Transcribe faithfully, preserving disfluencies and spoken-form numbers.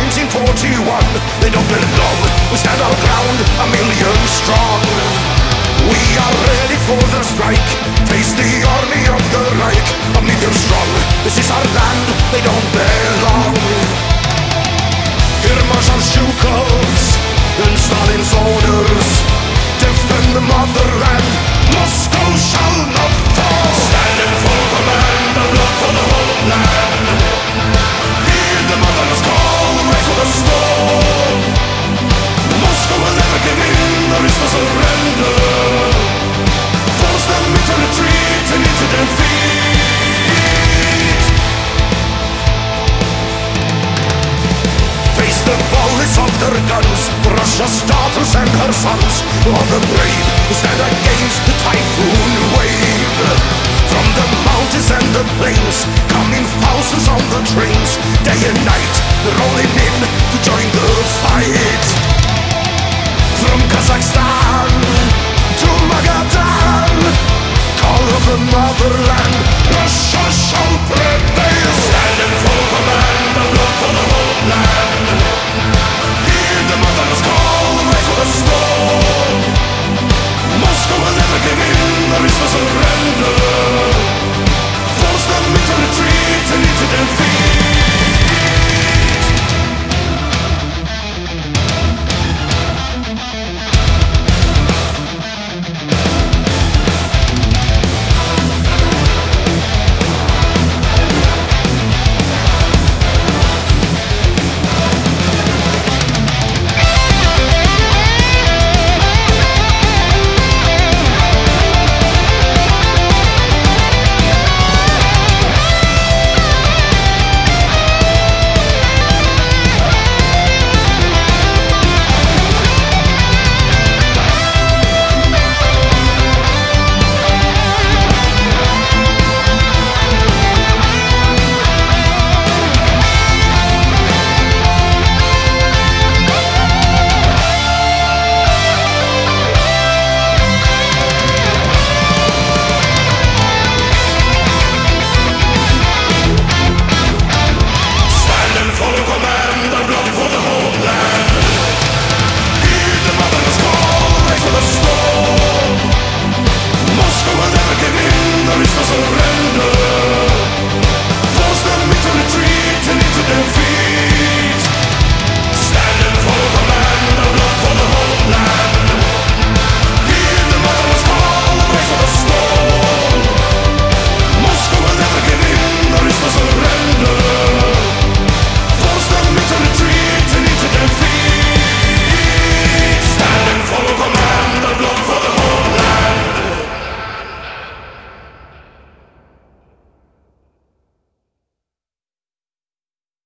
nineteen forty-one. They don't belong, we stand our ground, a million strong. We are ready for the strike, face the army of the Reich. A million strong, this is our land, they don't belong. Hear Marshal Zhukov's and Stalin's orders, defend the motherland, Moscow shall not fall. Stand in full command, a blood for the homeland. Hear the mother's call, raise for the storm. Moscow will never give in, there is no surrender. Force them into retreat and into defeat. Face the bullets of their guns, Russia's daughters and her sons. All the brave who stand against the typhoon wave. From the mountains and the plains, coming thousands on the trains. Day and night, rolling in to join the fight. From Kazakhstan to Magadan, call of the motherland.